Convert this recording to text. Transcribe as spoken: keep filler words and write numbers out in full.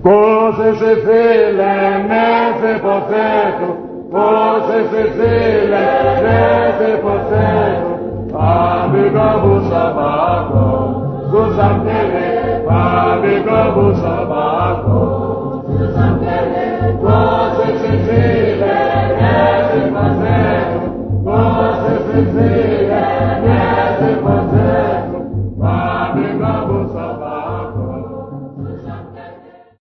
Pose se file nese poseto, pose se file nese poseto, amigo busabaco, susantele, amigo busabaco.